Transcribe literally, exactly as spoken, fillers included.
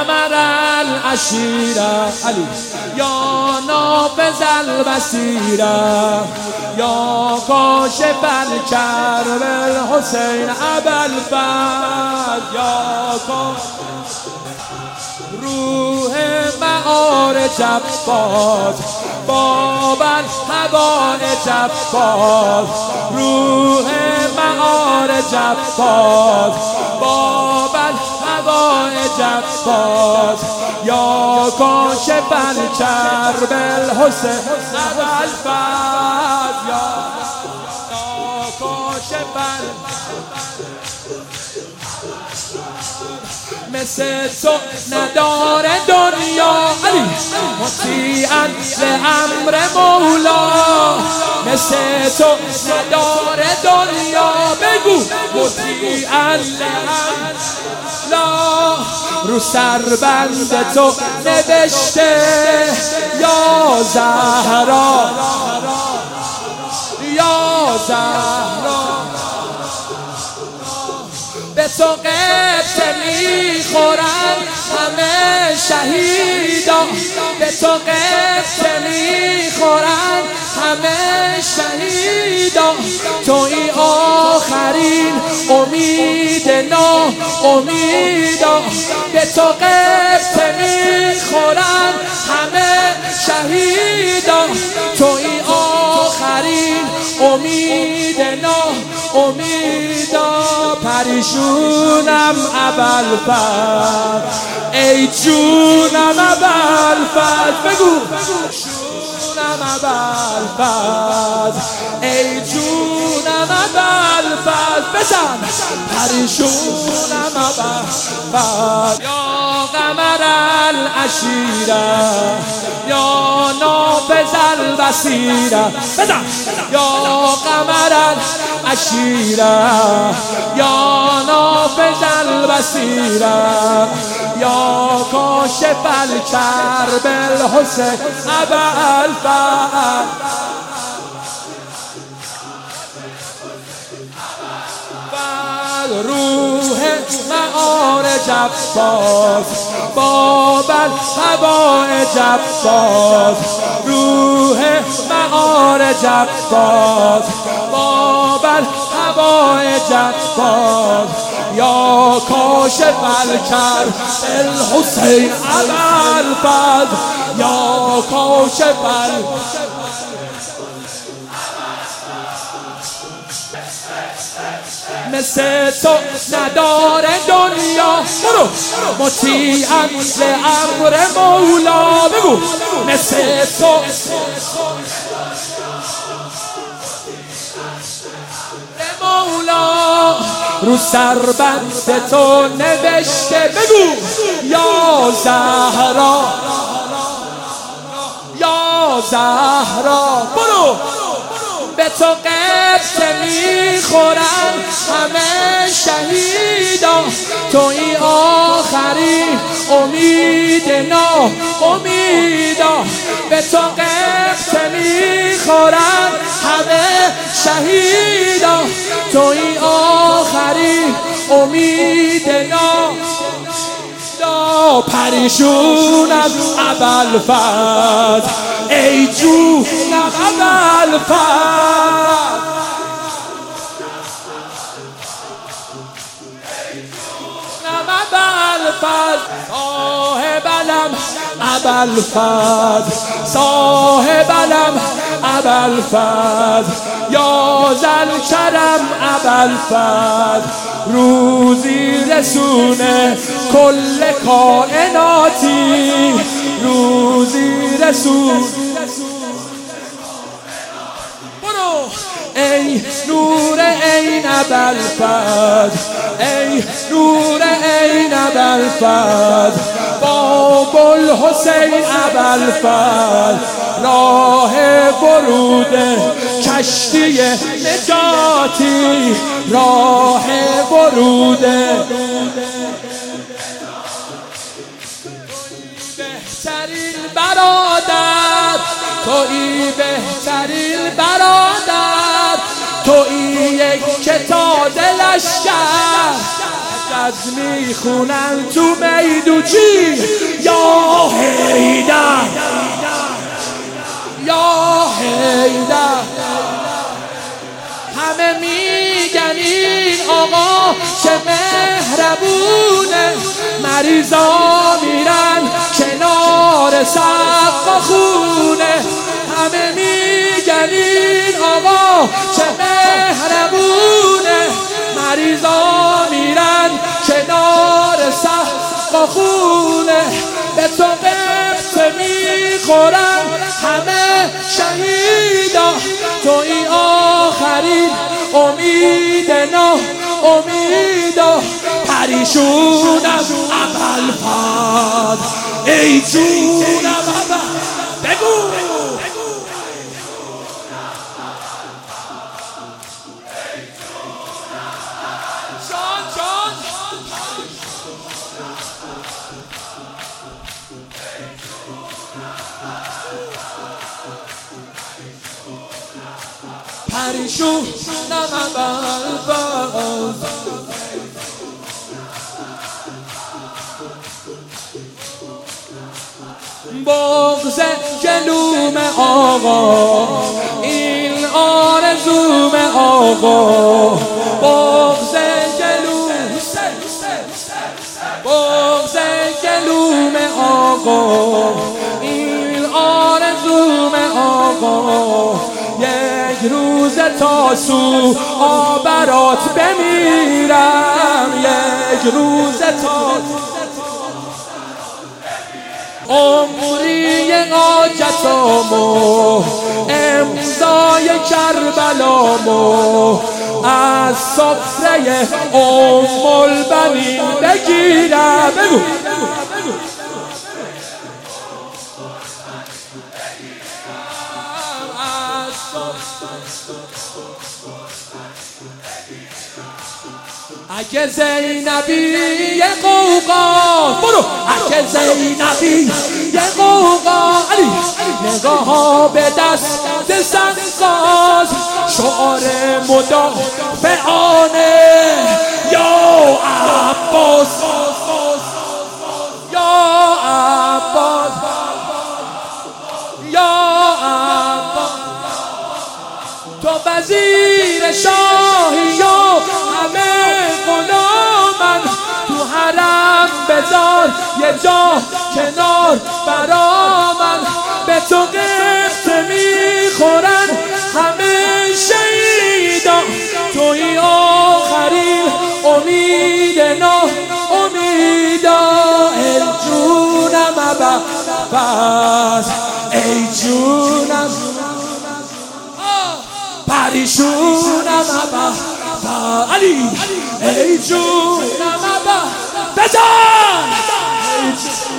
قمر العشیره علی یا نافذ البصیره یا کاشف الکرب الحسین ابوالفضل یا روح معارج عباس باب الحوائج عباس روح معارج عباس باب الحوائج عباس یا کاشف الکرب الحسین ابوالفضل یا کاشف مثل تو نداره دنیا علی مطیعاً لامر مولا مثل تو نداره دنیا بگو مطیعاً لامر لا رو سربند تو نوشته یا زهرا یا زهرا به تو قبطه میخورن همه شهیدا به تو قبطه میخورن همه شهیدا توی آخرین امید نا امیدا به تو قبطه میخورن همه شهیدا توی آخرین امید نا امیدا پریشونم ابوالفضل ای جونم ابوالفضل بگو جونم ابوالفضل ای جونم ابوالفضل بزن پریشونم ابوالفضل یا قمر العشیره یا نافذ البصیره بزن یا قمر العشیره یا نافذ البصیره یا کاشف الکرب الحسین ابوالفضل روح معارج عباس باب الحوائج عباس روح معارج عباس باب الحوائج عباس یا کاشف الکرب الحسین ابوالفضل یا کاشف الکرب مثل تو نداره دنیا برو مطیعاً لامر مولا بگو مثل تو مولا رو سربند تو نوشته بگو یا زهرا یا زهرا برو به تو قبطه میخورن همه شهیدا توی آخری امید نا امیدا به تو قبطه میخورن همه شهیدا توی آخری امید نا پریشونم ابوالفضل ای جونم ابوالفضل صاحب علم ابوالفضل صاحب علم ابوالفضل یا ذوالکرم ابوالفضل روزی رسونه کل کائناتی روزی رسون برو ای نور عین ابوالفضل ای نور عین ابوالفضل باب الحسین ابوالفضل راه ورود کشتی نجاتی راه ورود بهترین برادر تویی بهترین برادر تویی یک کتاب لشکر از میخونن تو میدون چی؟ یا حیدر یا حیدر. همه میگن این آقا چه مهربونه، مریضا میرن کنار سقا خونه. همه میگن این آقا چه مهربونه، مریضا میرن کنار سقا خونه. به تو قبطه میخورن همه شهیدا، توی آخرین امید نه امیدا. پریشونم ابوالفضل ای جونم ابوالفضل. بگو پریشونم ابوالفضل. بغض جلوم آقا این آرزوم آقا، بغض جلوم بغض جلوم آقا این آرزوم آقا. یک روز تاسو آبرات بمیرم، یک روز تاسو عمری حاجتامو امضای کربلامو از سفره ام البنین بگیرم. بگو اگه زینبی یه قوقا، برو اگه زینبی یه قوقا، علی نگاه ها به دست سنگساز، شعار مدافعانه یا عباس یا عباس یا عباس. تو وزیر شاهی یا همه غلامن، تو حرم بذار یه جا کنار برا من. به تو قبطه میخورن همه شهیدا، توی آخرین امید نه امیدا. ای جونم ابوالفضل ای جونم پریشونم ابوالفضل. علی ای جونم ابوالفضل بزن.